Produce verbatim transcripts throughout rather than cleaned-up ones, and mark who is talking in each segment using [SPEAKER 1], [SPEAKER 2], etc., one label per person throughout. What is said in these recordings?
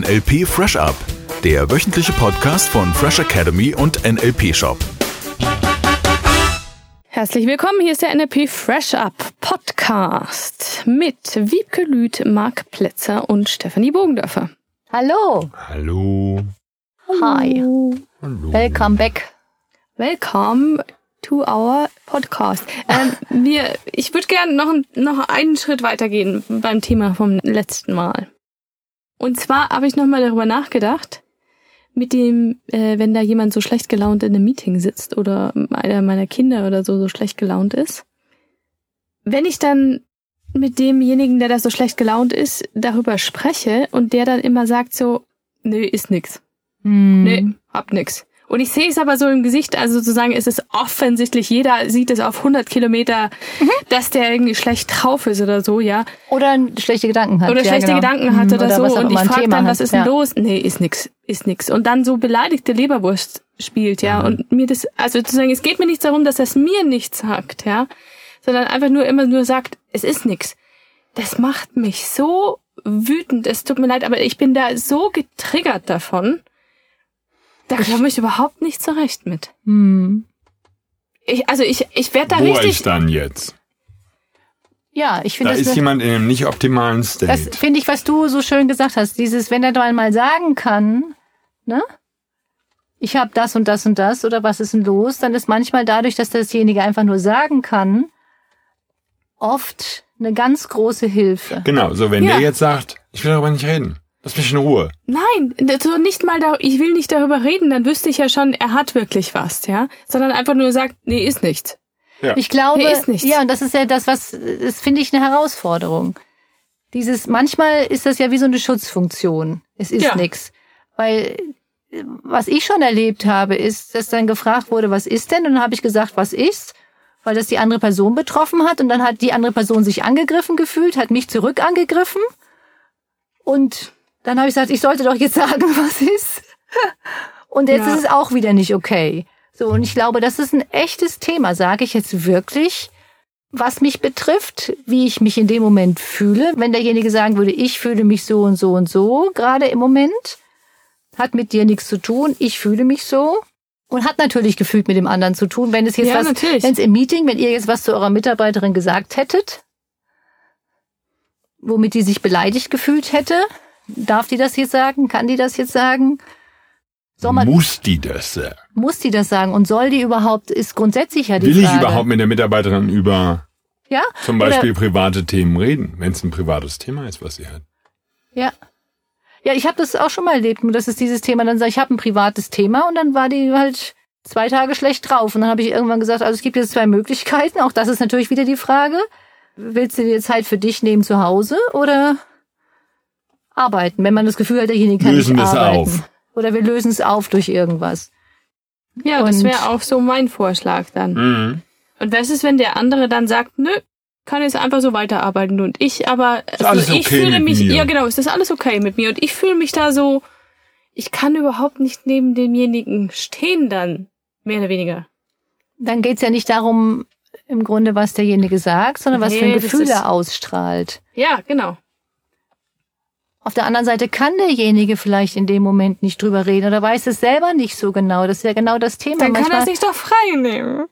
[SPEAKER 1] L P Fresh Up, der wöchentliche Podcast von Fresh Academy und N L P Shop.
[SPEAKER 2] Herzlich willkommen, hier ist der N L P Fresh Up Podcast mit Wiebke Lüth, Marc Plätzer und Stefanie Bogendörfer.
[SPEAKER 3] Hallo.
[SPEAKER 1] Hallo.
[SPEAKER 3] Hi.
[SPEAKER 1] Hallo.
[SPEAKER 3] Welcome back.
[SPEAKER 2] Welcome to our podcast. Ähm, wir, ich würde gerne noch, noch einen Schritt weitergehen beim Thema vom letzten Mal. Und zwar habe ich nochmal darüber nachgedacht, mit dem, äh, wenn da jemand so schlecht gelaunt in einem Meeting sitzt oder einer meiner Kinder oder so so schlecht gelaunt ist. Wenn ich dann mit demjenigen, der da so schlecht gelaunt ist, darüber spreche und der dann immer sagt so, nö, ist nix.
[SPEAKER 3] Hm.
[SPEAKER 2] Nö, hab nix. Und ich sehe es aber so im Gesicht, also sozusagen ist es offensichtlich, jeder sieht es auf hundert Kilometer, mhm. dass der irgendwie schlecht drauf ist oder so, ja.
[SPEAKER 3] Oder schlechte Gedanken hat.
[SPEAKER 2] Oder
[SPEAKER 3] ja,
[SPEAKER 2] schlechte
[SPEAKER 3] genau.
[SPEAKER 2] Gedanken hat oder, oder so. Und ich frage dann,
[SPEAKER 3] hat.
[SPEAKER 2] was ist
[SPEAKER 3] ja.
[SPEAKER 2] denn los? Nee, ist nix, ist nix. Und dann so beleidigte Leberwurst spielt, ja. Mhm. Und mir das, also sozusagen, es geht mir nicht darum, dass er es mir nicht sagt, ja. Sondern einfach nur immer nur sagt, es ist nix. Das macht mich so wütend. Es tut mir leid, aber ich bin da so getriggert davon. Da komme ich überhaupt nicht zurecht mit.
[SPEAKER 3] Hm.
[SPEAKER 2] Ich, also ich, ich werde da
[SPEAKER 4] Wo
[SPEAKER 2] richtig...
[SPEAKER 4] Wo ist dann jetzt?
[SPEAKER 3] Ja, ich finde
[SPEAKER 4] da
[SPEAKER 3] das...
[SPEAKER 4] ist
[SPEAKER 3] ne,
[SPEAKER 4] jemand in einem nicht optimalen State.
[SPEAKER 3] Das finde ich, was du so schön gesagt hast. Dieses, wenn er doch einmal sagen kann, ne? Ich habe das und das und das oder was ist denn los? Dann ist manchmal dadurch, dass dasjenige einfach nur sagen kann, oft eine ganz große Hilfe.
[SPEAKER 4] Genau, so wenn
[SPEAKER 2] Ja.
[SPEAKER 4] der jetzt sagt, ich will darüber nicht reden. Lass mich in Ruhe.
[SPEAKER 2] Nein, so nicht mal da, ich will nicht darüber reden, dann wüsste ich ja schon, er hat wirklich was, ja, sondern einfach nur sagt, nee, ist nichts.
[SPEAKER 4] Ja.
[SPEAKER 3] Ich glaube,
[SPEAKER 2] Nee, ist nichts.
[SPEAKER 3] ja, und das ist ja das, was, das finde ich eine Herausforderung. Dieses, manchmal ist das ja wie so eine Schutzfunktion. Es ist
[SPEAKER 2] Ja.
[SPEAKER 3] nix. Weil, was ich schon erlebt habe, ist, dass dann gefragt wurde, was ist denn? Und dann habe ich gesagt, was ist? Weil das die andere Person betroffen hat. Und dann hat die andere Person sich angegriffen gefühlt, hat mich zurück angegriffen. Und dann habe ich gesagt, ich sollte doch jetzt sagen, was ist. Und jetzt
[SPEAKER 2] Ja.
[SPEAKER 3] ist es auch wieder nicht okay. So, und ich glaube, das ist ein echtes Thema, sage ich jetzt wirklich, was mich betrifft, wie ich mich in dem Moment fühle. Wenn derjenige sagen würde, ich fühle mich so und so und so, gerade im Moment, hat mit dir nichts zu tun, ich fühle mich so. Und hat natürlich gefühlt mit dem anderen zu tun. Wenn es jetzt
[SPEAKER 2] Ja,
[SPEAKER 3] was,
[SPEAKER 2] natürlich.
[SPEAKER 3] wenn es im Meeting, wenn ihr jetzt was zu eurer Mitarbeiterin gesagt hättet, womit die sich beleidigt gefühlt hätte, darf die das jetzt sagen? Kann die das jetzt sagen? Soll man,
[SPEAKER 4] Muss die das sagen?
[SPEAKER 3] muss die das sagen? Und soll die überhaupt, ist grundsätzlich ja die
[SPEAKER 4] Will
[SPEAKER 3] Frage.
[SPEAKER 4] ich überhaupt mit der Mitarbeiterin über
[SPEAKER 3] Ja?
[SPEAKER 4] zum Beispiel
[SPEAKER 3] Oder,
[SPEAKER 4] private Themen reden, wenn es ein privates Thema ist, was sie hat?
[SPEAKER 3] ja. Ja, ich habe das auch schon mal erlebt, nur dass es dieses Thema, dann sage ich, habe ein privates Thema und dann war die halt zwei Tage schlecht drauf. Und dann habe ich irgendwann gesagt, also es gibt jetzt zwei Möglichkeiten. Auch das ist natürlich wieder die Frage. Willst du dir Zeit für dich nehmen zu Hause oder arbeiten? Wenn man das Gefühl hat, derjenige kann
[SPEAKER 4] Lösen
[SPEAKER 3] nicht
[SPEAKER 4] wir es
[SPEAKER 3] arbeiten.
[SPEAKER 4] auf.
[SPEAKER 3] Oder wir lösen es auf durch irgendwas.
[SPEAKER 2] Ja, das
[SPEAKER 3] Und-
[SPEAKER 2] wäre auch so mein Vorschlag dann.
[SPEAKER 4] Mhm.
[SPEAKER 2] Und was ist, wenn der andere dann sagt, nö, kann jetzt einfach so weiterarbeiten und ich aber, also
[SPEAKER 4] alles
[SPEAKER 2] ich
[SPEAKER 4] okay
[SPEAKER 2] fühle
[SPEAKER 4] mit
[SPEAKER 2] mich,
[SPEAKER 4] mir.
[SPEAKER 2] ja genau, ist das alles okay mit mir und ich fühle mich da so, ich kann überhaupt nicht neben demjenigen stehen dann, mehr oder weniger.
[SPEAKER 3] Dann geht's ja nicht darum, im Grunde, was derjenige sagt, sondern was für ein
[SPEAKER 2] Nee, das
[SPEAKER 3] Gefühl
[SPEAKER 2] ist-
[SPEAKER 3] er ausstrahlt.
[SPEAKER 2] Ja, genau.
[SPEAKER 3] Auf der anderen Seite kann derjenige vielleicht in dem Moment nicht drüber reden oder weiß es selber nicht so genau. Das ist ja genau das Thema.
[SPEAKER 2] Dann kann
[SPEAKER 3] Manchmal,
[SPEAKER 2] er sich doch frei nehmen.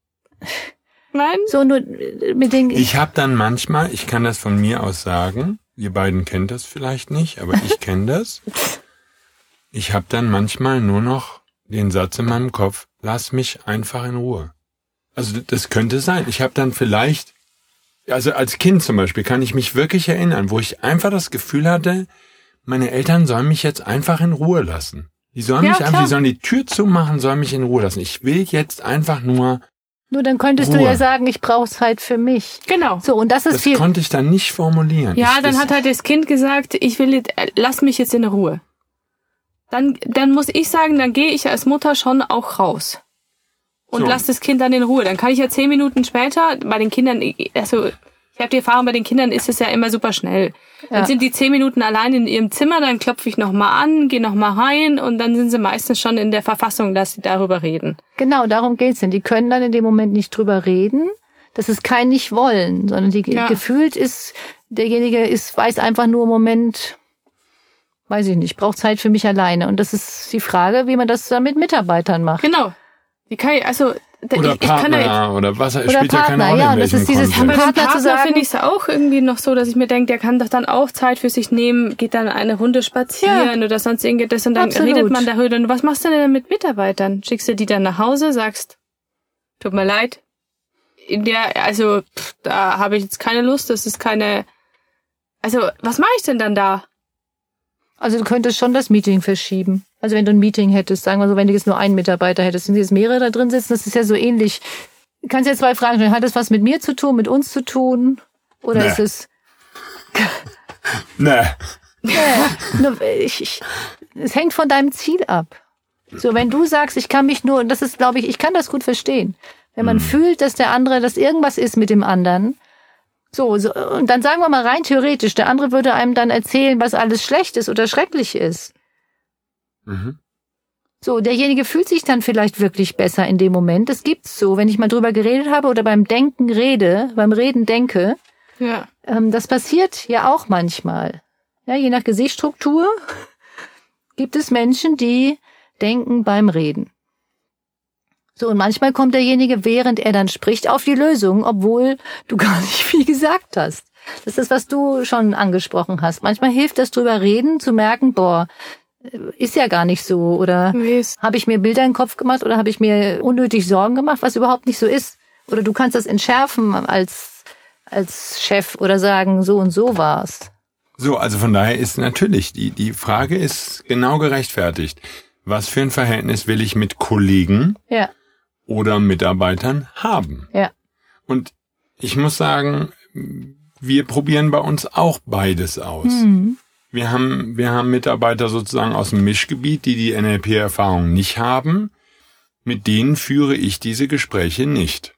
[SPEAKER 2] Nein?
[SPEAKER 3] so nur mit den
[SPEAKER 4] Ich habe dann manchmal, ich kann das von mir aus sagen, ihr beiden kennt das vielleicht nicht, aber ich kenne das. Ich habe dann manchmal nur noch den Satz in meinem Kopf, lass mich einfach in Ruhe. Also das könnte sein. Ich habe dann vielleicht, also als Kind zum Beispiel, kann ich mich wirklich erinnern, wo ich einfach das Gefühl hatte, meine Eltern sollen mich jetzt einfach in Ruhe lassen. Die sollen
[SPEAKER 2] Ja,
[SPEAKER 4] mich einfach,
[SPEAKER 2] klar.
[SPEAKER 4] die sollen die Tür zumachen, sollen mich in Ruhe lassen. Ich will jetzt einfach nur,
[SPEAKER 3] Nur dann könntest
[SPEAKER 4] Ruhe.
[SPEAKER 3] du ja sagen, ich brauche Zeit für mich.
[SPEAKER 2] Genau.
[SPEAKER 3] So, und das ist
[SPEAKER 4] das
[SPEAKER 3] viel.
[SPEAKER 4] konnte ich dann nicht formulieren.
[SPEAKER 2] Ja,
[SPEAKER 4] ich,
[SPEAKER 2] dann
[SPEAKER 4] das,
[SPEAKER 2] hat halt das Kind gesagt, ich will, jetzt- äh, lass mich jetzt in Ruhe. Dann, dann muss ich sagen, dann gehe ich als Mutter schon auch raus. Und
[SPEAKER 4] So.
[SPEAKER 2] lass das Kind dann in Ruhe. Dann kann ich ja zehn Minuten später, bei den Kindern, also, ich habe die Erfahrung, bei den Kindern ist es ja immer super schnell. Dann
[SPEAKER 3] Ja.
[SPEAKER 2] sind die zehn Minuten allein in ihrem Zimmer, dann klopfe ich nochmal an, gehe nochmal rein und dann sind sie meistens schon in der Verfassung, dass sie darüber reden.
[SPEAKER 3] Genau, darum geht's denn. Die können dann in dem Moment nicht drüber reden. Das ist kein Nicht-Wollen, sondern die
[SPEAKER 2] Ja.
[SPEAKER 3] gefühlt ist, derjenige ist, weiß einfach nur im Moment, weiß ich nicht, brauche Zeit für mich alleine. Und das ist die Frage, wie man das dann mit Mitarbeitern macht.
[SPEAKER 2] Genau. Die kann ich, also,
[SPEAKER 4] oder
[SPEAKER 2] ich, ich
[SPEAKER 4] Partner,
[SPEAKER 2] kann ja,
[SPEAKER 4] oder was,
[SPEAKER 3] oder
[SPEAKER 4] spielt
[SPEAKER 3] Partner,
[SPEAKER 4] ja keine Rolle
[SPEAKER 3] ja,
[SPEAKER 4] in
[SPEAKER 3] das
[SPEAKER 4] welchem
[SPEAKER 3] ist dieses
[SPEAKER 4] Kontext.
[SPEAKER 2] bei dem
[SPEAKER 3] Partner zu
[SPEAKER 2] Partner
[SPEAKER 3] sagen-
[SPEAKER 2] finde ich es auch irgendwie noch so, dass ich mir denke, der kann doch dann auch Zeit für sich nehmen, geht dann eine Runde spazieren
[SPEAKER 3] Ja.
[SPEAKER 2] oder sonst irgendetwas und dann
[SPEAKER 3] Absolut.
[SPEAKER 2] redet man darüber. Und was machst du denn mit Mitarbeitern? Schickst du die dann nach Hause, sagst, tut mir leid, in der, also, pff, da habe ich jetzt keine Lust, das ist keine, also, was mache ich denn dann da?
[SPEAKER 3] Also du könntest schon das Meeting verschieben. Also wenn du ein Meeting hättest, sagen wir so, wenn du jetzt nur einen Mitarbeiter hättest, sind jetzt mehrere da drin sitzen, das ist ja so ähnlich. Du kannst jetzt zwei Fragen stellen. Hat das was mit mir zu tun, mit uns zu tun? Oder
[SPEAKER 4] Nee.
[SPEAKER 3] ist es...
[SPEAKER 4] Nee.
[SPEAKER 3] Ja, nur, ich, ich, es hängt von deinem Ziel ab. So, wenn du sagst, ich kann mich nur, und das ist, glaube ich, ich kann das gut verstehen. Wenn man
[SPEAKER 4] Mhm.
[SPEAKER 3] fühlt, dass der andere, dass irgendwas ist mit dem anderen, so, so, und dann sagen wir mal rein theoretisch, der andere würde einem dann erzählen, was alles schlecht ist oder schrecklich ist.
[SPEAKER 4] Mhm.
[SPEAKER 3] So, derjenige fühlt sich dann vielleicht wirklich besser in dem Moment. Das gibt's so, wenn ich mal drüber geredet habe oder beim Denken rede, beim Reden denke,
[SPEAKER 2] Ja.
[SPEAKER 3] ähm, das passiert ja auch manchmal. Ja, je nach Gesichtsstruktur gibt es Menschen, die denken beim Reden. So, und manchmal kommt derjenige, während er dann spricht, auf die Lösung, obwohl du gar nicht viel gesagt hast. Das ist, was du schon angesprochen hast. Manchmal hilft das drüber reden, zu merken, boah, ist ja gar nicht so. Oder
[SPEAKER 2] Wie ist-
[SPEAKER 3] habe ich mir Bilder in den Kopf gemacht oder habe ich mir unnötig Sorgen gemacht, was überhaupt nicht so ist. Oder du kannst das entschärfen als, als Chef oder sagen, so und so war's.
[SPEAKER 4] So, also von daher ist natürlich, die, die Frage ist genau gerechtfertigt. Was für ein Verhältnis will ich mit Kollegen
[SPEAKER 3] Ja,
[SPEAKER 4] oder Mitarbeitern haben?
[SPEAKER 3] ja.
[SPEAKER 4] Und ich muss sagen, wir probieren bei uns auch beides aus.
[SPEAKER 3] Mhm.
[SPEAKER 4] Wir haben, wir haben Mitarbeiter sozusagen aus dem Mischgebiet, die die N L P-Erfahrung nicht haben. Mit denen führe ich diese Gespräche nicht.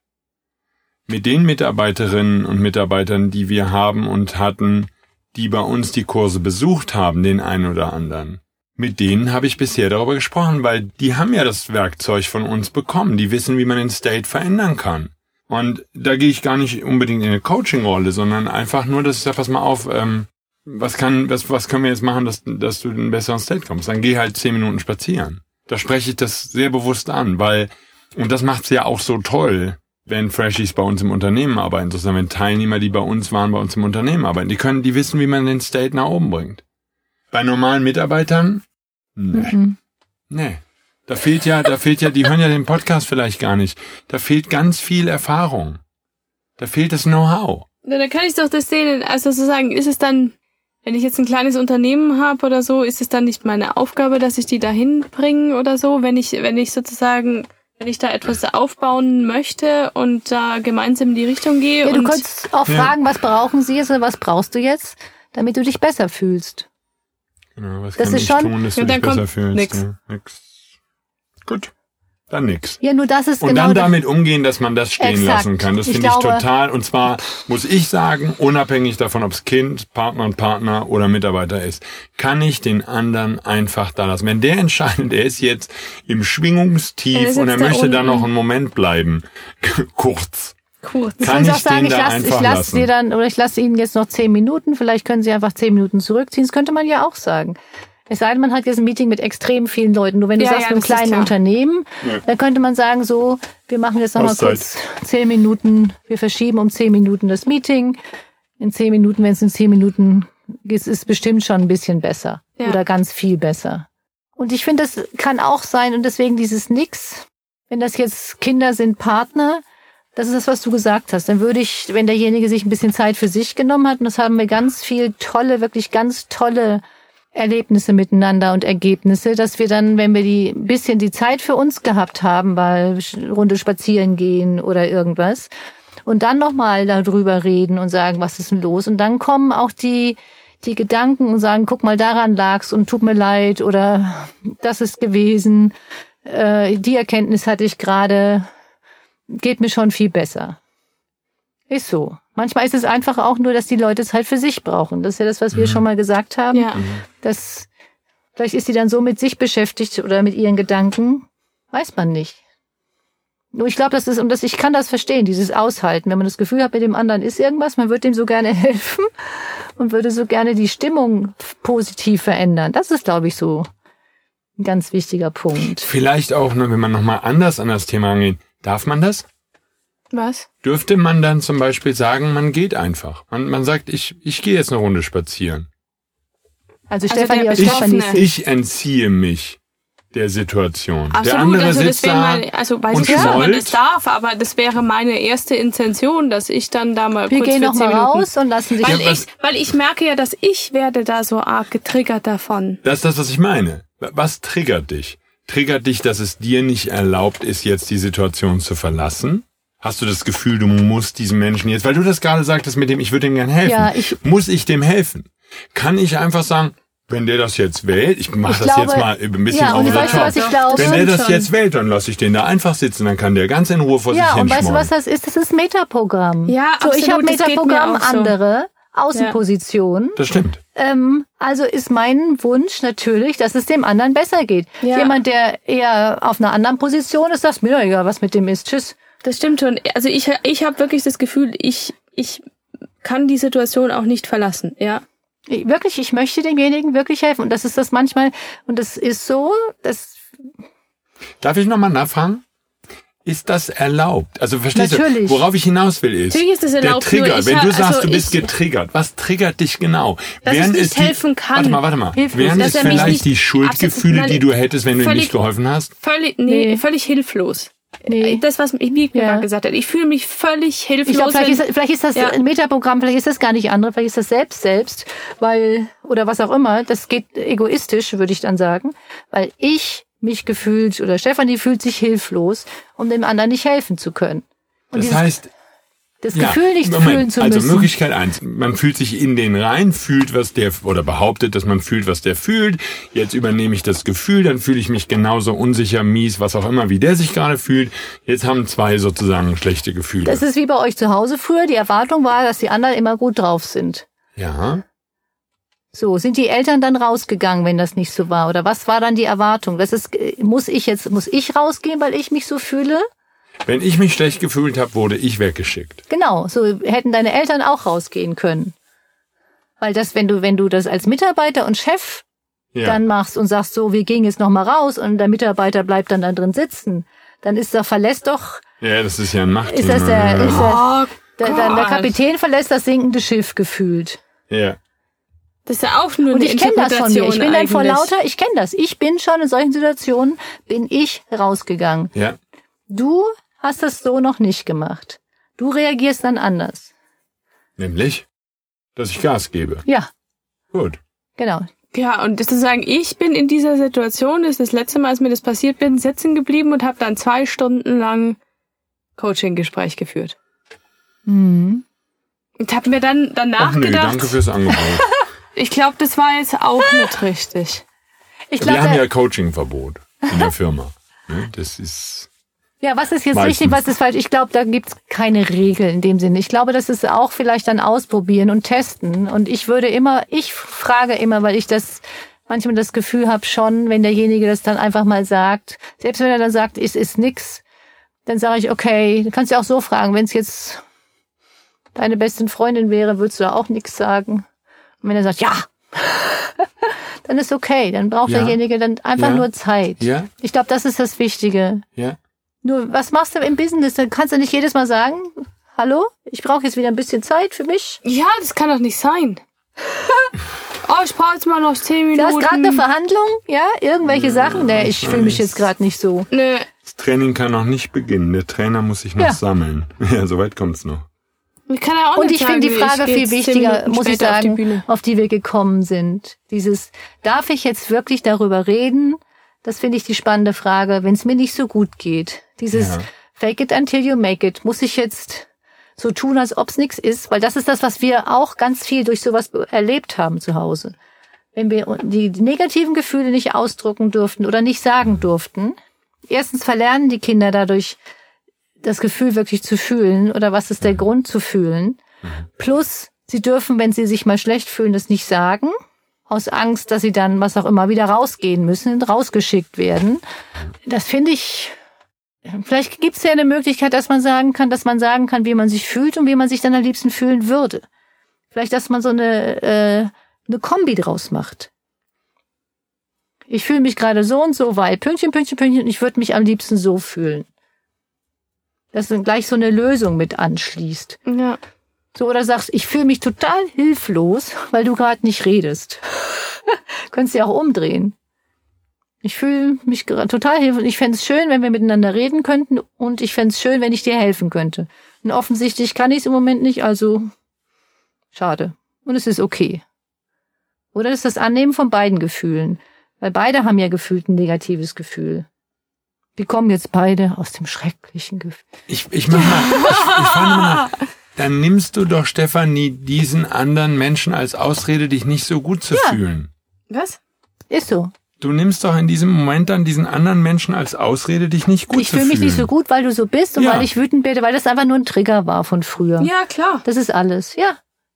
[SPEAKER 4] Mit den Mitarbeiterinnen und Mitarbeitern, die wir haben und hatten, die bei uns die Kurse besucht haben, den einen oder anderen, mit denen habe ich bisher darüber gesprochen, weil die haben ja das Werkzeug von uns bekommen. Die wissen, wie man den State verändern kann. Und da gehe ich gar nicht unbedingt in eine Coaching-Rolle, sondern einfach nur, dass ich sage, pass mal auf, ähm, was kann, was, was können wir jetzt machen, dass, dass du in einen besseren State kommst? Dann geh halt zehn Minuten spazieren. Da spreche ich das sehr bewusst an, weil, und das macht's ja auch so toll, wenn Freshies bei uns im Unternehmen arbeiten, sozusagen wenn Teilnehmer, die bei uns waren, bei uns im Unternehmen arbeiten. Die können, die wissen, wie man den State nach oben bringt. Bei normalen Mitarbeitern? Nee.
[SPEAKER 3] Mhm.
[SPEAKER 4] Nee. Da fehlt ja, da fehlt ja, die hören ja den Podcast vielleicht gar nicht. Da fehlt ganz viel Erfahrung. Da fehlt das Know-how.
[SPEAKER 2] Na, da kann ich doch das sehen, also sozusagen, ist es dann, wenn ich jetzt ein kleines Unternehmen habe oder so, ist es dann nicht meine Aufgabe, dass ich die dahin bringe oder so, wenn ich, wenn ich sozusagen, wenn ich da etwas aufbauen möchte und da gemeinsam in die Richtung gehe.
[SPEAKER 3] Ja, du
[SPEAKER 2] und
[SPEAKER 3] könntest auch
[SPEAKER 4] Ja.
[SPEAKER 3] fragen, was brauchen sie jetzt oder was brauchst du jetzt, damit du dich besser fühlst.
[SPEAKER 4] Genau, was
[SPEAKER 3] Das
[SPEAKER 4] kann
[SPEAKER 3] ist
[SPEAKER 4] ich
[SPEAKER 3] schon-
[SPEAKER 4] tun, dass du
[SPEAKER 2] und
[SPEAKER 4] dich
[SPEAKER 2] dann
[SPEAKER 4] besser
[SPEAKER 2] kommt
[SPEAKER 4] fühlst?
[SPEAKER 2] nix.
[SPEAKER 4] Ja, nix. Gut. Dann nix.
[SPEAKER 3] Ja, nur das ist
[SPEAKER 4] Und
[SPEAKER 3] genau
[SPEAKER 4] dann
[SPEAKER 3] das-
[SPEAKER 4] damit umgehen, dass man das stehen
[SPEAKER 3] Exakt.
[SPEAKER 4] lassen kann. Das
[SPEAKER 3] Ich
[SPEAKER 4] finde ich
[SPEAKER 3] glaube-
[SPEAKER 4] total. Und zwar muss ich sagen, unabhängig davon, ob es Kind, Partner und Partner oder Mitarbeiter ist, kann ich den anderen einfach da lassen. Wenn der entscheidet, er ist jetzt im
[SPEAKER 2] Er
[SPEAKER 4] Schwingungstief
[SPEAKER 2] sitzt
[SPEAKER 4] und er
[SPEAKER 2] da
[SPEAKER 4] möchte da
[SPEAKER 2] unten.
[SPEAKER 4] noch einen Moment bleiben, kurz,
[SPEAKER 2] kurz.
[SPEAKER 3] Du
[SPEAKER 4] kann
[SPEAKER 3] kannst
[SPEAKER 4] ich
[SPEAKER 3] auch sagen,
[SPEAKER 4] den
[SPEAKER 3] ich
[SPEAKER 4] da
[SPEAKER 3] lasse ich
[SPEAKER 4] einfach
[SPEAKER 3] lass
[SPEAKER 4] lassen.
[SPEAKER 3] sie dann, oder ich lasse ihnen jetzt noch zehn Minuten, vielleicht können sie einfach zehn Minuten zurückziehen. Das könnte man ja auch sagen. Es sei denn, man hat jetzt ein Meeting mit extrem vielen Leuten. Nur wenn du
[SPEAKER 2] Ja,
[SPEAKER 3] sagst,
[SPEAKER 2] ja,
[SPEAKER 3] mit einem
[SPEAKER 2] das ist
[SPEAKER 3] kleinen
[SPEAKER 2] klar.
[SPEAKER 3] Unternehmen,
[SPEAKER 4] Ja.
[SPEAKER 3] dann könnte man sagen, so, wir machen jetzt noch mal
[SPEAKER 4] Auszeit.
[SPEAKER 3] kurz zehn Minuten, wir verschieben um zehn Minuten das Meeting. In zehn Minuten, wenn es in zehn Minuten ist, ist bestimmt schon ein bisschen besser.
[SPEAKER 2] Ja.
[SPEAKER 3] Oder ganz viel besser. Und ich finde, das kann auch sein, und deswegen dieses Nix, wenn das jetzt Kinder sind, Partner, das ist das, was du gesagt hast. Dann würde ich, wenn derjenige sich ein bisschen Zeit für sich genommen hat, und das haben wir ganz viel tolle, wirklich ganz tolle Erlebnisse miteinander und Ergebnisse, dass wir dann, wenn wir die ein bisschen die Zeit für uns gehabt haben, weil Runde spazieren gehen oder irgendwas, und dann nochmal darüber reden und sagen, was ist denn los? Und dann kommen auch die die Gedanken und sagen, guck mal, daran lag's und tut mir leid oder das ist gewesen, äh, die Erkenntnis hatte ich gerade, geht mir schon viel besser. Ist so. Manchmal ist es einfach auch nur, dass die Leute es halt für sich brauchen. Das ist ja das, was wir schon mal gesagt haben.
[SPEAKER 2] Ja.
[SPEAKER 3] Dass, vielleicht ist sie dann so mit sich beschäftigt oder mit ihren Gedanken. Weiß man nicht. Nur ich glaube, das ist, und das, ich kann das verstehen, dieses Aushalten. Wenn man das Gefühl hat, mit dem anderen ist irgendwas, man wird dem so gerne helfen. und würde so gerne die Stimmung positiv verändern. Das ist, glaube ich, so ein ganz wichtiger Punkt.
[SPEAKER 4] Vielleicht auch, ne, wenn man nochmal anders an das Thema angeht. Darf man das?
[SPEAKER 2] Was?
[SPEAKER 4] Dürfte man dann zum Beispiel sagen, man geht einfach. Man, man sagt, ich, ich gehe jetzt eine Runde spazieren.
[SPEAKER 3] Also,
[SPEAKER 2] Also
[SPEAKER 3] Stefanie,
[SPEAKER 2] der
[SPEAKER 3] aus Stefanie
[SPEAKER 2] Betroffene.
[SPEAKER 4] Ich entziehe mich der Situation.
[SPEAKER 2] Absolut,
[SPEAKER 4] der andere
[SPEAKER 2] also das
[SPEAKER 4] sitzt
[SPEAKER 2] wäre
[SPEAKER 4] da
[SPEAKER 2] mal, also weiß
[SPEAKER 4] und
[SPEAKER 2] ich nicht, ob man
[SPEAKER 4] schnollt.
[SPEAKER 2] das darf, aber das wäre meine erste Intention, dass ich dann da mal
[SPEAKER 3] wir
[SPEAKER 2] kurz
[SPEAKER 3] gehen
[SPEAKER 2] für
[SPEAKER 3] noch
[SPEAKER 2] zehn
[SPEAKER 3] mal
[SPEAKER 2] Minuten,
[SPEAKER 3] raus und lassen dich...
[SPEAKER 2] weil
[SPEAKER 4] Ja, was-
[SPEAKER 2] ich, weil ich merke ja, dass ich werde da so arg getriggert davon.
[SPEAKER 4] Das ist das, was ich meine. Was triggert dich? Triggert dich, dass es dir nicht erlaubt ist, jetzt die Situation zu verlassen? Hast du das Gefühl, du musst diesem Menschen jetzt, weil du das gerade sagtest mit dem, ich würde ihm gerne helfen.
[SPEAKER 3] Ja, ich-
[SPEAKER 4] muss ich dem helfen? Kann ich einfach sagen, wenn der das jetzt wählt, ich mache
[SPEAKER 3] Ich
[SPEAKER 4] das
[SPEAKER 3] glaube-
[SPEAKER 4] jetzt mal ein bisschen
[SPEAKER 3] Ja,
[SPEAKER 4] over
[SPEAKER 3] und
[SPEAKER 4] the
[SPEAKER 3] weißt du,
[SPEAKER 4] top.
[SPEAKER 3] was ich glaube?
[SPEAKER 4] Wenn der das
[SPEAKER 2] Schon.
[SPEAKER 4] jetzt wählt, dann lasse ich den da einfach sitzen, dann kann der ganz in Ruhe vor
[SPEAKER 3] Ja,
[SPEAKER 4] sich
[SPEAKER 3] und weißt du,
[SPEAKER 4] hinschmollen.
[SPEAKER 3] was das ist? Das ist Metaprogramm.
[SPEAKER 2] Ja,
[SPEAKER 3] so, ich
[SPEAKER 2] absolut,
[SPEAKER 3] habe
[SPEAKER 2] das geht mir
[SPEAKER 3] Metaprogramm
[SPEAKER 2] auch so.
[SPEAKER 3] andere Außenpositionen.
[SPEAKER 4] Das stimmt.
[SPEAKER 3] Ähm, also ist mein Wunsch natürlich, dass es dem anderen besser geht.
[SPEAKER 2] Ja.
[SPEAKER 3] Jemand, der eher auf einer anderen Position ist, sagt mir, ja, egal, was mit dem ist. Tschüss.
[SPEAKER 2] Das stimmt schon. Also ich, ich habe wirklich das Gefühl, ich, ich kann die Situation auch nicht verlassen, ja.
[SPEAKER 3] Ich, wirklich, ich möchte demjenigen wirklich helfen. Und das ist das manchmal, und das ist so, das,
[SPEAKER 4] Darf ich nochmal nachfragen? Ist das erlaubt? Also verstehst
[SPEAKER 3] Natürlich.
[SPEAKER 4] du, worauf ich hinaus will ist,
[SPEAKER 2] Natürlich ist es erlaubt,
[SPEAKER 4] der Trigger,
[SPEAKER 2] nur ich
[SPEAKER 4] wenn
[SPEAKER 2] hab-
[SPEAKER 4] du sagst,
[SPEAKER 2] also
[SPEAKER 4] du bist
[SPEAKER 2] ich-
[SPEAKER 4] getriggert, was triggert dich genau?
[SPEAKER 2] Dass ich
[SPEAKER 4] Wären
[SPEAKER 2] nicht
[SPEAKER 4] es die,
[SPEAKER 2] helfen kann.
[SPEAKER 4] Warte mal, warte mal.
[SPEAKER 3] Hilflos.
[SPEAKER 4] Wären
[SPEAKER 2] Dass
[SPEAKER 4] es
[SPEAKER 2] er mich
[SPEAKER 4] vielleicht
[SPEAKER 2] nicht-
[SPEAKER 4] die Schuldgefühle,
[SPEAKER 2] absolut-
[SPEAKER 4] die du hättest, wenn du ihm
[SPEAKER 2] völlig-
[SPEAKER 4] nicht geholfen hast?
[SPEAKER 2] Völlig, nee,
[SPEAKER 3] Nee.
[SPEAKER 2] völlig hilflos.
[SPEAKER 3] nee.
[SPEAKER 2] Das, was ich mir
[SPEAKER 3] Ja.
[SPEAKER 2] gerade gesagt hat. Ich fühle mich völlig hilflos.
[SPEAKER 3] Ich glaube, vielleicht
[SPEAKER 2] wenn-
[SPEAKER 3] ist, vielleicht ist das
[SPEAKER 2] Ja.
[SPEAKER 3] ein Metaprogramm, vielleicht ist das gar nicht andere, vielleicht ist das selbst selbst, weil, oder was auch immer, das geht egoistisch, würde ich dann sagen, weil ich mich gefühlt, oder Stefanie fühlt sich hilflos, um dem anderen nicht helfen zu können. Und
[SPEAKER 4] Das
[SPEAKER 3] dieses,
[SPEAKER 4] heißt,
[SPEAKER 3] das
[SPEAKER 4] ja,
[SPEAKER 3] Gefühl nicht
[SPEAKER 4] Moment,
[SPEAKER 3] fühlen zu
[SPEAKER 4] also
[SPEAKER 3] müssen.
[SPEAKER 4] Möglichkeit eins, man fühlt sich in den rein, fühlt, was der, oder behauptet, dass man fühlt, was der fühlt. Jetzt übernehme ich das Gefühl, dann fühle ich mich genauso unsicher, mies, was auch immer, wie der sich gerade fühlt. Jetzt haben zwei sozusagen schlechte Gefühle.
[SPEAKER 3] Das ist wie bei euch zu Hause früher. Die Erwartung war, dass die anderen immer gut drauf sind.
[SPEAKER 4] ja.
[SPEAKER 3] So, sind die Eltern dann rausgegangen, wenn das nicht so war? Oder was war dann die Erwartung? Das ist, muss ich jetzt, muss ich rausgehen, weil ich mich so fühle?
[SPEAKER 4] Wenn ich mich schlecht gefühlt habe, wurde ich weggeschickt.
[SPEAKER 3] Genau, so hätten deine Eltern auch rausgehen können. Weil das, wenn du, wenn du das als Mitarbeiter und Chef
[SPEAKER 4] Ja.
[SPEAKER 3] dann machst und sagst so, wir gehen jetzt noch mal raus und der Mitarbeiter bleibt dann da drin sitzen, dann ist der verlässt doch,
[SPEAKER 4] ja, das ist ja ein Machtthema.
[SPEAKER 3] ist das der, ist der,
[SPEAKER 2] Oh
[SPEAKER 3] der, dann der
[SPEAKER 2] Gott.
[SPEAKER 3] Kapitän verlässt das sinkende Schiff gefühlt.
[SPEAKER 4] ja.
[SPEAKER 2] Das ist ja auch nur
[SPEAKER 3] Und
[SPEAKER 2] eine
[SPEAKER 3] ich kenne das von mir. Ich bin dann vor
[SPEAKER 2] eigentlich.
[SPEAKER 3] lauter, ich kenne das. Ich bin schon in solchen Situationen, bin ich rausgegangen.
[SPEAKER 4] Ja.
[SPEAKER 3] Du hast das so noch nicht gemacht. Du reagierst dann anders.
[SPEAKER 4] Nämlich, dass ich Gas gebe.
[SPEAKER 3] Ja,
[SPEAKER 4] Gut.
[SPEAKER 3] genau.
[SPEAKER 2] Ja, und zu sagen, ich bin in dieser Situation, ist das letzte Mal, als mir das passiert bin, sitzen geblieben und habe dann zwei Stunden lang Coaching-Gespräch geführt.
[SPEAKER 3] Mhm.
[SPEAKER 2] Und habe mir dann danach
[SPEAKER 4] Ach nö,
[SPEAKER 2] gedacht,
[SPEAKER 4] danke fürs Angebot.
[SPEAKER 2] ich glaube, das war jetzt auch nicht richtig.
[SPEAKER 3] Ich
[SPEAKER 4] Wir haben
[SPEAKER 3] glaube,
[SPEAKER 4] ja Coachingverbot in der Firma. Ne? Das ist,
[SPEAKER 3] ja, was ist jetzt
[SPEAKER 4] Meistens.
[SPEAKER 3] richtig, was ist falsch? Ich glaube, da gibt's keine Regel in dem Sinne. Ich glaube, das ist auch vielleicht dann ausprobieren und testen. Und ich würde immer, ich frage immer, weil ich das manchmal das Gefühl habe schon, wenn derjenige das dann einfach mal sagt, selbst wenn er dann sagt, es ist nix, dann sage ich, okay, du kannst ja auch so fragen, wenn es jetzt deine beste Freundin wäre, würdest du da auch nix sagen. Und wenn er sagt, ja, dann ist okay, dann braucht
[SPEAKER 4] Ja.
[SPEAKER 3] derjenige dann einfach
[SPEAKER 4] Ja.
[SPEAKER 3] nur Zeit.
[SPEAKER 4] ja,
[SPEAKER 3] Ich glaube, das ist das Wichtige.
[SPEAKER 4] ja.
[SPEAKER 3] Nur, was machst du im Business? Dann kannst du nicht jedes Mal sagen, hallo, ich brauche jetzt wieder ein bisschen Zeit für mich.
[SPEAKER 2] Ja, das kann doch nicht sein. Oh, ich brauche jetzt mal noch zehn Minuten.
[SPEAKER 3] Du hast gerade eine Verhandlung, ja, irgendwelche Sachen. Nee, ich fühle mich jetzt gerade nicht so.
[SPEAKER 2] Nö,
[SPEAKER 4] Das Training kann noch nicht beginnen. Der Trainer muss sich noch
[SPEAKER 3] Ja.
[SPEAKER 4] sammeln. Ja, soweit kommt's noch.
[SPEAKER 2] ich kann ja auch
[SPEAKER 3] Und
[SPEAKER 2] nicht
[SPEAKER 3] ich finde die
[SPEAKER 2] sagen,
[SPEAKER 3] Frage
[SPEAKER 2] ich geh
[SPEAKER 3] viel
[SPEAKER 2] jetzt zehn
[SPEAKER 3] wichtiger,
[SPEAKER 2] Minuten
[SPEAKER 3] muss ich
[SPEAKER 2] später auf die
[SPEAKER 3] sagen,
[SPEAKER 2] Bühne.
[SPEAKER 3] auf die wir gekommen sind. Dieses, darf ich jetzt wirklich darüber reden? Das finde ich die spannende Frage, wenn es mir nicht so gut geht. Dieses
[SPEAKER 4] Ja.
[SPEAKER 3] fake it until you make it. Muss ich jetzt so tun, als ob es nichts ist? Weil das ist das, was wir auch ganz viel durch sowas erlebt haben zu Hause. Wenn wir die negativen Gefühle nicht ausdrücken durften oder nicht sagen durften, erstens verlernen die Kinder dadurch, das Gefühl wirklich zu fühlen oder was ist der Grund zu fühlen. Plus, sie dürfen, wenn sie sich mal schlecht fühlen, das nicht sagen, aus Angst, dass sie dann, was auch immer, wieder rausgehen müssen, rausgeschickt werden. Das finde ich, vielleicht gibt es ja eine Möglichkeit, dass man sagen kann, dass man sagen kann, wie man sich fühlt und wie man sich dann am liebsten fühlen würde. Vielleicht, dass man so eine, äh, eine Kombi draus macht. Ich fühle mich gerade so und so, weil Pünktchen, Pünktchen, Pünktchen, und ich würde mich am liebsten so fühlen. Dass dann gleich so eine Lösung mit anschließt.
[SPEAKER 2] Ja.
[SPEAKER 3] So, oder sagst, ich fühle mich total hilflos, weil du gerade nicht redest. Könntest du ja auch umdrehen. Ich fühle mich gerade total hilflos. Ich fände es schön, wenn wir miteinander reden könnten, und ich fände es schön, wenn ich dir helfen könnte. Und offensichtlich kann ich es im Moment nicht, also schade. Und es ist okay. Oder das ist das Annehmen von beiden Gefühlen. Weil beide haben ja gefühlt ein negatives Gefühl. Die kommen jetzt beide aus dem schrecklichen Gefühl.
[SPEAKER 4] Ich, ich mach mal, ich, ich fand mal, dann nimmst du doch, Stefanie, diesen anderen Menschen als Ausrede, dich nicht so gut zu
[SPEAKER 3] Ja.
[SPEAKER 4] fühlen.
[SPEAKER 2] Was?
[SPEAKER 3] Ist so.
[SPEAKER 4] Du nimmst doch in diesem Moment dann diesen anderen Menschen als Ausrede, dich nicht gut
[SPEAKER 3] Ich
[SPEAKER 4] zu
[SPEAKER 3] fühle
[SPEAKER 4] fühlen.
[SPEAKER 3] mich nicht so gut, weil du so bist und
[SPEAKER 4] Ja.
[SPEAKER 3] weil ich wütend werde, weil das einfach nur ein Trigger war von früher.
[SPEAKER 2] Ja, klar.
[SPEAKER 3] Das ist alles, ja.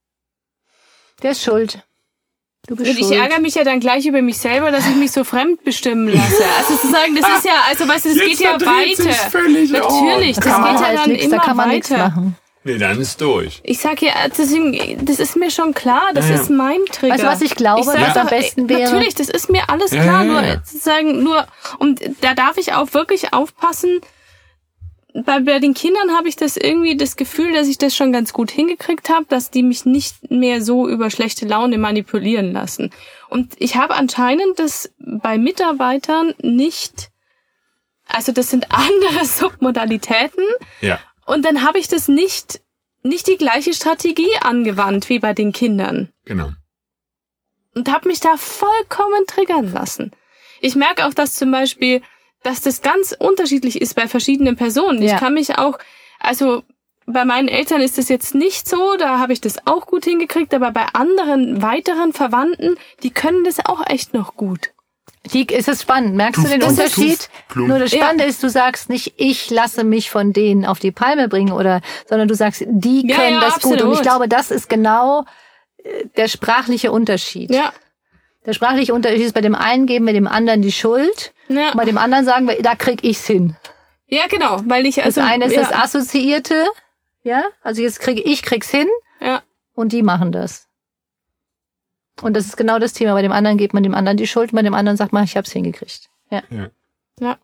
[SPEAKER 3] Der ist schuld. Du bist
[SPEAKER 2] Und ich
[SPEAKER 3] schuld.
[SPEAKER 2] ärgere mich ja dann gleich über mich selber, dass ich mich so fremd bestimmen lasse. Also zu sagen, das ist ja, also weißt du, das
[SPEAKER 4] Jetzt
[SPEAKER 2] geht ja
[SPEAKER 4] verdreht sich's
[SPEAKER 2] weiter.
[SPEAKER 4] völlig.
[SPEAKER 2] Natürlich,
[SPEAKER 4] Oh,
[SPEAKER 2] das
[SPEAKER 3] kann man
[SPEAKER 2] geht ja
[SPEAKER 3] halt
[SPEAKER 2] dann
[SPEAKER 3] nix,
[SPEAKER 2] immer
[SPEAKER 3] da kann man nichts
[SPEAKER 2] weiter.
[SPEAKER 3] machen.
[SPEAKER 4] Nee, dann ist durch.
[SPEAKER 2] Ich sag ja, deswegen, das ist mir schon klar, das
[SPEAKER 4] Ja, ja.
[SPEAKER 2] ist mein Trigger.
[SPEAKER 3] Weißt du, was ich glaube,
[SPEAKER 2] sag
[SPEAKER 3] was
[SPEAKER 2] doch,
[SPEAKER 3] am besten
[SPEAKER 2] äh,
[SPEAKER 3] wäre?
[SPEAKER 2] Natürlich, das ist mir alles
[SPEAKER 4] Ja,
[SPEAKER 2] klar,
[SPEAKER 4] ja, ja.
[SPEAKER 2] nur zu sagen, nur, und da darf ich auch wirklich aufpassen. Bei, bei den Kindern habe ich das irgendwie das Gefühl, dass ich das schon ganz gut hingekriegt habe, dass die mich nicht mehr so über schlechte Laune manipulieren lassen. Und ich habe anscheinend das bei Mitarbeitern nicht, also das sind andere Submodalitäten.
[SPEAKER 4] Ja.
[SPEAKER 2] Und dann habe ich das nicht, nicht die gleiche Strategie angewandt wie bei den Kindern.
[SPEAKER 4] Genau.
[SPEAKER 2] Und habe mich da vollkommen triggern lassen. Ich merke auch, dass zum Beispiel, dass das ganz unterschiedlich ist bei verschiedenen Personen.
[SPEAKER 3] Ja.
[SPEAKER 2] Ich kann mich auch, also bei meinen Eltern ist das jetzt nicht so, da habe ich das auch gut hingekriegt, aber bei anderen weiteren Verwandten, die können das auch echt noch gut.
[SPEAKER 3] Die, ist es spannend. Merkst du den
[SPEAKER 2] Tuff,
[SPEAKER 3] Unterschied?
[SPEAKER 4] tuff, plump.
[SPEAKER 3] Nur das Spannende ist, du sagst nicht, ich lasse mich von denen auf die Palme bringen, oder, sondern du sagst, die
[SPEAKER 2] Ja,
[SPEAKER 3] können
[SPEAKER 2] ja,
[SPEAKER 3] das gut. Und
[SPEAKER 2] absolut.
[SPEAKER 3] ich glaube, das ist genau äh, der sprachliche Unterschied.
[SPEAKER 2] Ja,
[SPEAKER 3] Der sprachliche Unterschied ist, bei dem einen geben wir dem anderen die Schuld,
[SPEAKER 2] ja,
[SPEAKER 3] und bei dem anderen sagen wir, da krieg ich's hin.
[SPEAKER 2] ja genau, weil ich
[SPEAKER 3] Das
[SPEAKER 2] also
[SPEAKER 3] eine ist
[SPEAKER 2] ja,
[SPEAKER 3] das Assoziierte, ja, also jetzt kriege ich krieg's hin,
[SPEAKER 2] ja,
[SPEAKER 3] und die machen das. Und das ist genau das Thema. Bei dem anderen gibt man dem anderen die Schuld, bei dem anderen sagt man, ich hab's hingekriegt. Ja.
[SPEAKER 4] Ja.
[SPEAKER 2] ja,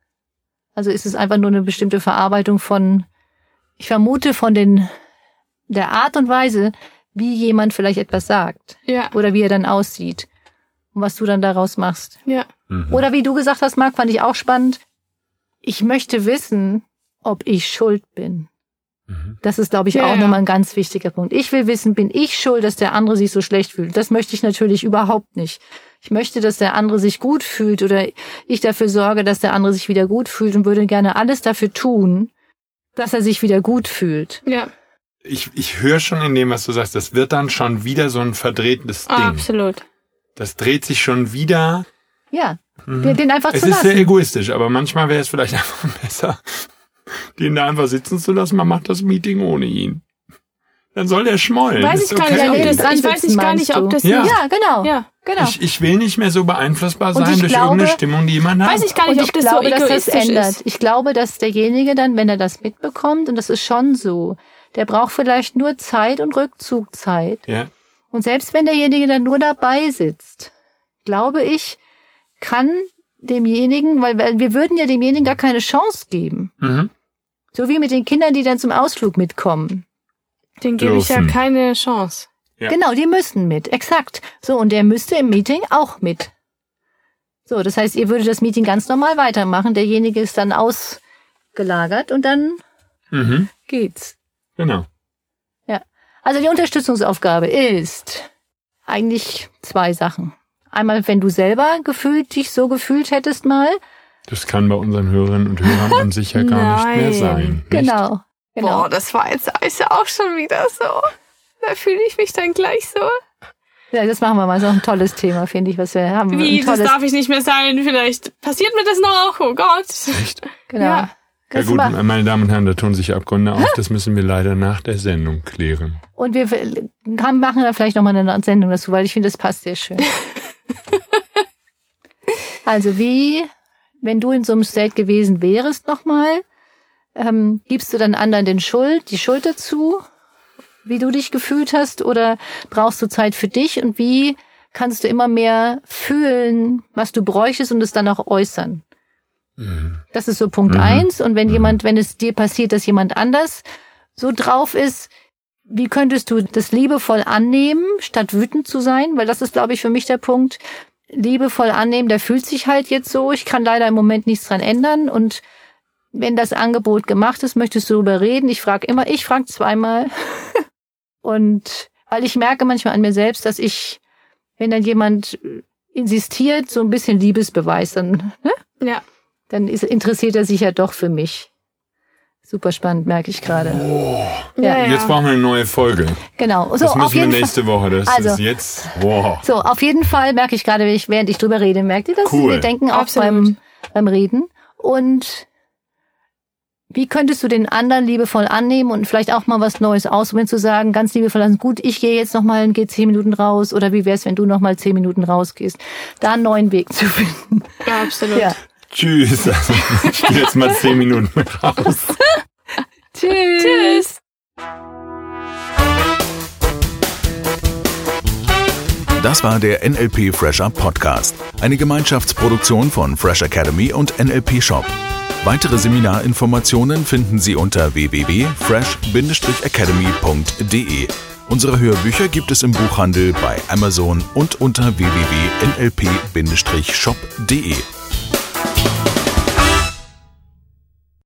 [SPEAKER 3] Also ist es einfach nur eine bestimmte Verarbeitung von, ich vermute, von den der Art und Weise, wie jemand vielleicht etwas sagt
[SPEAKER 2] ja,
[SPEAKER 3] oder wie er dann aussieht und was du dann daraus machst.
[SPEAKER 2] ja,
[SPEAKER 4] Mhm.
[SPEAKER 3] Oder wie du gesagt hast, Marc, fand ich auch spannend. Ich möchte wissen, ob ich schuld bin.
[SPEAKER 4] Mhm.
[SPEAKER 3] Das ist, glaube ich,
[SPEAKER 2] Ja,
[SPEAKER 3] auch
[SPEAKER 2] ja.
[SPEAKER 3] nochmal ein ganz wichtiger Punkt. Ich will wissen, bin ich schuld, dass der andere sich so schlecht fühlt? Das möchte ich natürlich überhaupt nicht. Ich möchte, dass der andere sich gut fühlt, oder ich dafür sorge, dass der andere sich wieder gut fühlt, und würde gerne alles dafür tun, dass er sich wieder gut fühlt.
[SPEAKER 2] ja,
[SPEAKER 4] Ich, ich höre schon in dem, was du sagst, das wird dann schon wieder so ein verdrehtes Ding.
[SPEAKER 2] absolut.
[SPEAKER 4] Das dreht sich schon wieder.
[SPEAKER 3] Ja, den, den einfach
[SPEAKER 4] Es
[SPEAKER 3] zu
[SPEAKER 4] ist sehr
[SPEAKER 3] lassen.
[SPEAKER 4] egoistisch, aber manchmal wäre es vielleicht einfach besser, den da einfach sitzen zu lassen. Man macht das Meeting ohne ihn. Dann soll der schmollen.
[SPEAKER 2] Weiß
[SPEAKER 4] Ist
[SPEAKER 2] ich gar nicht,
[SPEAKER 3] okay.
[SPEAKER 2] ob das,
[SPEAKER 3] Dran
[SPEAKER 2] ich weiß
[SPEAKER 3] sitzen,
[SPEAKER 2] nicht gar nicht, ob
[SPEAKER 3] meinst
[SPEAKER 2] das
[SPEAKER 3] du?
[SPEAKER 4] Ja.
[SPEAKER 2] nicht,
[SPEAKER 3] Ja, genau.
[SPEAKER 2] ja.
[SPEAKER 3] genau.
[SPEAKER 4] Ich, ich will nicht mehr so beeinflussbar
[SPEAKER 3] Und
[SPEAKER 4] sein
[SPEAKER 3] ich
[SPEAKER 4] durch
[SPEAKER 3] glaube-
[SPEAKER 4] irgendeine Stimmung, die jemand hat.
[SPEAKER 2] Weiß ich gar
[SPEAKER 3] Und
[SPEAKER 2] nicht,
[SPEAKER 3] ich
[SPEAKER 2] ob das
[SPEAKER 3] glaube,
[SPEAKER 2] so
[SPEAKER 3] dass das
[SPEAKER 2] egoistisch
[SPEAKER 3] ändert.
[SPEAKER 2] ist.
[SPEAKER 3] Ich glaube, dass derjenige dann, wenn er das mitbekommt, und das ist schon so, der braucht vielleicht nur Zeit und Rückzugzeit.
[SPEAKER 4] Ja.
[SPEAKER 3] Und selbst wenn derjenige dann nur dabei sitzt, glaube ich, kann demjenigen, weil weil wir würden ja demjenigen gar keine Chance geben.
[SPEAKER 4] Mhm.
[SPEAKER 3] So wie mit den Kindern, die dann zum Ausflug mitkommen.
[SPEAKER 2] Den gebe ich ja
[SPEAKER 4] Dürfen.
[SPEAKER 2] keine Chance.
[SPEAKER 4] Ja.
[SPEAKER 3] Genau, die müssen mit, exakt. So, und der müsste im Meeting auch mit. So, das heißt, ihr würdet das Meeting ganz normal weitermachen, derjenige ist dann ausgelagert und dann
[SPEAKER 4] Mhm.
[SPEAKER 3] geht's.
[SPEAKER 4] Genau.
[SPEAKER 3] Ja. Also die Unterstützungsaufgabe ist eigentlich zwei Sachen. Einmal, wenn du selber gefühlt dich so gefühlt hättest mal.
[SPEAKER 4] Das kann bei unseren Hörerinnen und Hörern an sich ja gar nicht mehr
[SPEAKER 2] Nein.
[SPEAKER 4] sein. Nicht?
[SPEAKER 3] Genau. genau.
[SPEAKER 2] Boah, das war jetzt ist ja auch schon wieder so. Da fühle ich mich dann gleich so.
[SPEAKER 3] Ja, das machen wir mal. Das ist auch ein tolles Thema, finde ich, was wir haben.
[SPEAKER 2] Wie,
[SPEAKER 3] ein
[SPEAKER 2] das
[SPEAKER 3] tolles,
[SPEAKER 2] darf ich nicht mehr sein. Vielleicht passiert mir das noch. Oh Gott.
[SPEAKER 4] Echt?
[SPEAKER 3] Genau.
[SPEAKER 2] Ja.
[SPEAKER 4] Ja
[SPEAKER 3] Das
[SPEAKER 4] gut,
[SPEAKER 3] ma-
[SPEAKER 4] meine Damen und Herren, da tun sich Abgründe auf. Das müssen wir leider nach der Sendung klären.
[SPEAKER 3] Und wir haben, machen da vielleicht nochmal eine Sendung dazu, weil ich finde, das passt sehr schön. Also wie, wenn du in so einem State gewesen wärst nochmal, ähm, gibst du dann anderen den Schuld, die Schuld dazu? wie du dich gefühlt hast, oder brauchst du Zeit für dich, und wie kannst du immer mehr fühlen, was du bräuchtest, und es dann auch äußern? Mhm. Das ist so Punkt mhm. eins. Und wenn mhm. jemand, wenn es dir passiert, dass jemand anders so drauf ist, wie könntest du das liebevoll annehmen, statt wütend zu sein? Weil das ist, glaube ich, für mich der Punkt. Liebevoll annehmen, der fühlt sich halt jetzt so. Ich kann leider im Moment nichts dran ändern. Und wenn das Angebot gemacht ist, möchtest du darüber reden? Ich frage immer, ich frage zweimal. Und weil ich merke manchmal an mir selbst, dass ich, wenn dann jemand insistiert, so ein bisschen Liebesbeweis, dann, ne?
[SPEAKER 2] Ja.
[SPEAKER 3] dann ist, interessiert er sich ja doch für mich. Super spannend, merke ich gerade.
[SPEAKER 4] Oh. Ja. Jetzt brauchen wir eine neue Folge.
[SPEAKER 3] Genau. So,
[SPEAKER 4] das müssen
[SPEAKER 3] auf jeden
[SPEAKER 4] wir nächste
[SPEAKER 3] Fall.
[SPEAKER 4] Woche. Das
[SPEAKER 3] also,
[SPEAKER 4] ist jetzt. Wow.
[SPEAKER 3] So, auf jeden Fall merke ich gerade, während ich drüber rede, merkt ihr das?
[SPEAKER 4] Cool.
[SPEAKER 3] Wir denken auch beim, beim Reden. Und wie könntest du den anderen liebevoll annehmen und vielleicht auch mal was Neues ausprobieren, zu sagen, ganz liebevoll, also gut, ich gehe jetzt nochmal und gehe zehn Minuten raus, oder wie wär's, wenn du nochmal zehn Minuten rausgehst? Da einen neuen Weg zu finden.
[SPEAKER 2] Ja, absolut. Ja.
[SPEAKER 4] Tschüss. Also, ich gehe jetzt mal zehn Minuten raus.
[SPEAKER 3] Tschüss.
[SPEAKER 2] Tschüss.
[SPEAKER 1] Das war der N L P Fresher Podcast, eine Gemeinschaftsproduktion von Fresh Academy und N L P Shop. Weitere Seminarinformationen finden Sie unter w w w punkt fresh academy punkt d e. Unsere Hörbücher gibt es im Buchhandel, bei Amazon und unter w w w punkt n l p shop punkt d e.